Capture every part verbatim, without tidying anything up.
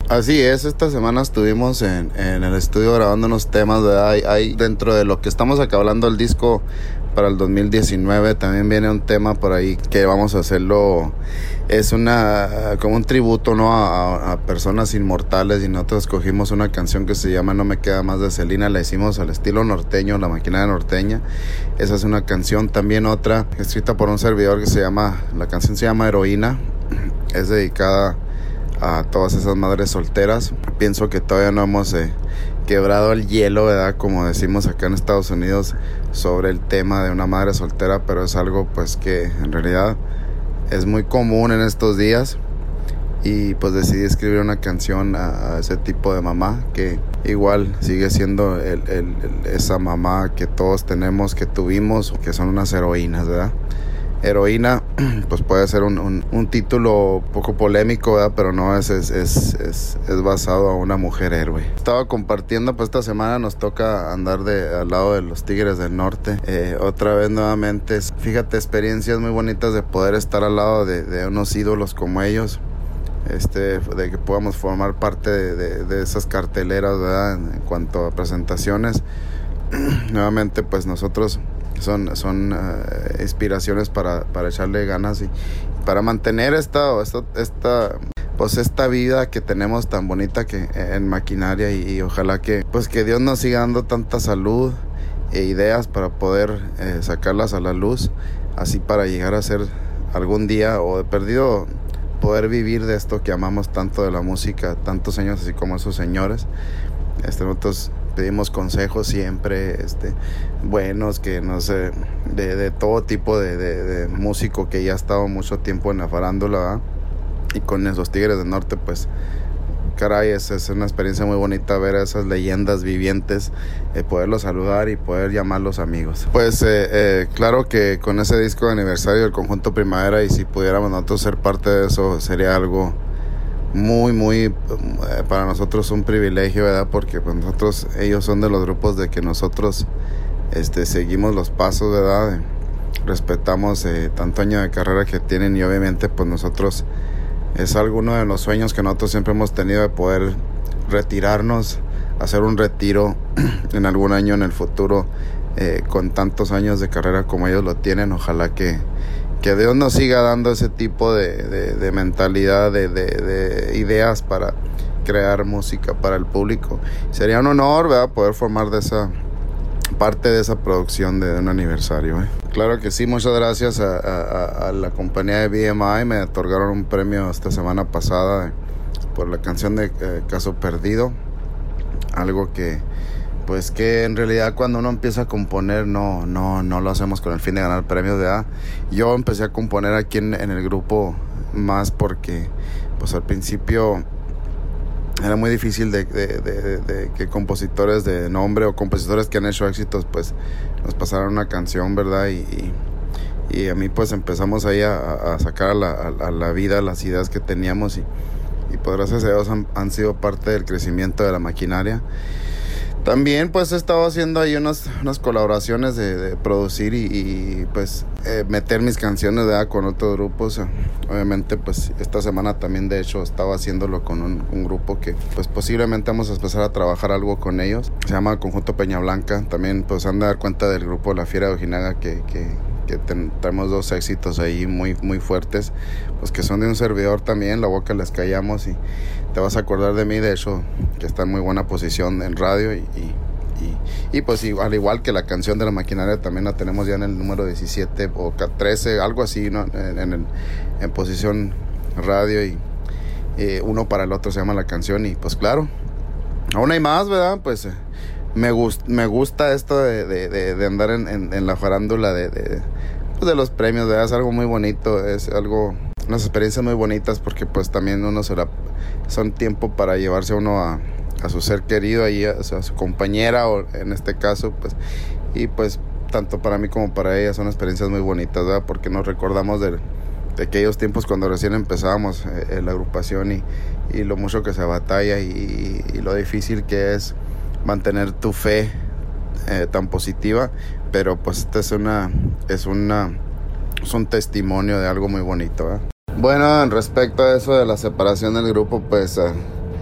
Así es, esta semana estuvimos en, en el estudio grabando unos temas, ¿verdad? Hay, hay dentro de lo que estamos acá hablando del disco para el dos mil diecinueve, también viene un tema por ahí que vamos a hacerlo, es una como un tributo, ¿no? a, a personas inmortales, y nosotros escogimos una canción que se llama No me queda más de Selena, la hicimos al estilo norteño, la maquinaria norteña. Esa es una canción, también otra escrita por un servidor que se llama, la canción se llama Heroína, es dedicada a todas esas madres solteras. Pienso que todavía no hemos eh, quebrado el hielo, ¿verdad? Como decimos acá en Estados Unidos, sobre el tema de una madre soltera, pero es algo pues que en realidad es muy común en estos días, y pues decidí escribir una canción a, a ese tipo de mamá que igual sigue siendo el, el, el, esa mamá que todos tenemos, que tuvimos, que son unas heroínas, ¿verdad? Heroína, pues puede ser un, un, un título poco polémico, ¿verdad? Pero no, es, es, es, es, es basado a una mujer héroe. Estaba compartiendo, pues esta semana nos toca andar de, al lado de los Tigres del Norte. Eh, otra vez nuevamente, fíjate, experiencias muy bonitas de poder estar al lado de, de unos ídolos como ellos. Este, de que podamos formar parte de, de, de esas carteleras, ¿verdad? En, en cuanto a presentaciones. Nuevamente, pues nosotros son, son uh, inspiraciones para, para echarle ganas y para mantener esta, esta, esta, pues esta vida que tenemos tan bonita que en maquinaria, y, y ojalá que, pues que Dios nos siga dando tanta salud e ideas para poder eh, sacarlas a la luz, así para llegar a ser algún día, o de perdido poder vivir de esto que amamos tanto, de la música, tantos años, así como esos señores. Este, nosotros pedimos consejos siempre, este, buenos, que no sé, de, de todo tipo de, de, de músico que ya ha estado mucho tiempo en la farándula, ¿verdad? Y con esos Tigres del Norte, pues, caray, es, es una experiencia muy bonita ver a esas leyendas vivientes, eh, poderlos saludar y poder llamarlos amigos. Pues, eh, eh, claro que con ese disco de aniversario del Conjunto Primavera, y si pudiéramos nosotros ser parte de eso, sería algo muy, muy, eh, para nosotros un privilegio, ¿verdad? Porque pues nosotros, ellos son de los grupos de que nosotros este, seguimos los pasos, ¿verdad? Respetamos eh, tanto año de carrera que tienen, y obviamente pues nosotros es alguno de los sueños que nosotros siempre hemos tenido, de poder retirarnos, hacer un retiro en algún año en el futuro, eh, con tantos años de carrera como ellos lo tienen. Ojalá que Que Dios nos siga dando ese tipo de, de, de mentalidad, de, de, de ideas para crear música para el público. Sería un honor, ¿verdad?, poder formar de esa parte de esa producción de un aniversario, ¿eh? Claro que sí, muchas gracias a, a, a la compañía de B M I. Me otorgaron un premio esta semana pasada por la canción de eh, Caso Perdido. Algo que pues que en realidad cuando uno empieza a componer no, no, no lo hacemos con el fin de ganar premios, ¿verdad? Yo empecé a componer aquí en, en el grupo más porque pues al principio era muy difícil de, de, de, de, de que compositores de nombre o compositores que han hecho éxitos pues nos pasaran una canción, ¿verdad? Y, y, y a mí pues empezamos ahí a, a sacar a la, a, a la vida las ideas que teníamos, y, y pues gracias a Dios han, han sido parte del crecimiento de la maquinaria. También pues he estado haciendo ahí unas, unas colaboraciones de, de producir y, y pues eh, meter mis canciones, ¿verdad?, con otros grupos. Obviamente pues esta semana también de hecho estaba haciéndolo con un, un grupo que pues posiblemente vamos a empezar a trabajar algo con ellos. Se llama Conjunto Peña Blanca. También pues han de dar cuenta del grupo La Fiera de Ojinaga que, que, que ten, tenemos dos éxitos ahí muy, muy fuertes, pues que son de un servidor también, La Boca Les Callamos, y te vas a acordar de mí, de hecho, que está en muy buena posición en radio, y, y, y, y pues igual, al igual que la canción de la maquinaria, también la tenemos ya en el número diecisiete o trece, algo así, ¿no? En, en, en posición radio, y eh, uno para el otro se llama la canción. Y pues claro, aún hay más, ¿verdad? Pues eh, me, gust, me gusta esto de, de, de, de andar en, en, en la farándula de, de, pues de los premios, ¿verdad? Es algo muy bonito, es algo, unas experiencias muy bonitas, porque pues también uno se la, son tiempo para llevarse uno a, a su ser querido, ahí, a, a su compañera, o en este caso, pues, y pues tanto para mí como para ella son experiencias muy bonitas, ¿verdad? Porque nos recordamos de, de aquellos tiempos cuando recién empezábamos eh, la agrupación, y, y lo mucho que se batalla, y, y lo difícil que es mantener tu fe eh, tan positiva, pero pues este es una, es una, es un testimonio de algo muy bonito, ¿verdad? Bueno, en respecto a eso de la separación del grupo, pues uh,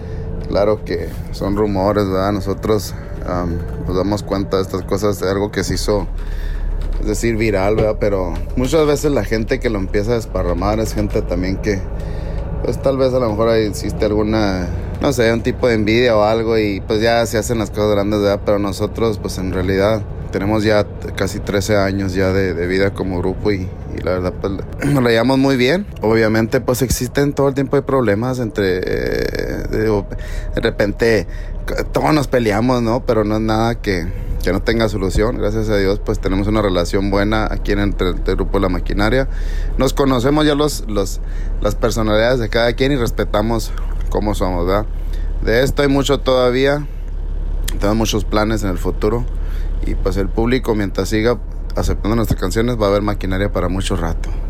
claro que son rumores, ¿verdad? Nosotros um, nos damos cuenta de estas cosas, de algo que se hizo, es decir, viral, ¿verdad? Pero muchas veces la gente que lo empieza a desparramar es gente también que, pues tal vez a lo mejor ahí existe alguna, no sé, un tipo de envidia o algo y pues ya se hacen las cosas grandes, ¿verdad? Pero nosotros pues en realidad tenemos ya casi trece años ya de, de vida como grupo y, y la verdad pues nos la llevamos muy bien. Obviamente pues existen todo el tiempo de problemas entre, eh, de, de repente todos nos peleamos, ¿no? Pero no es nada que, que no tenga solución. Gracias a Dios pues tenemos una relación buena aquí en el, el grupo de La Maquinaria. Nos conocemos ya los, los, las personalidades de cada quien y respetamos cómo somos, ¿verdad? De esto hay mucho todavía, tenemos muchos planes en el futuro. Y pues el público, mientras siga aceptando nuestras canciones, va a haber maquinaria para mucho rato.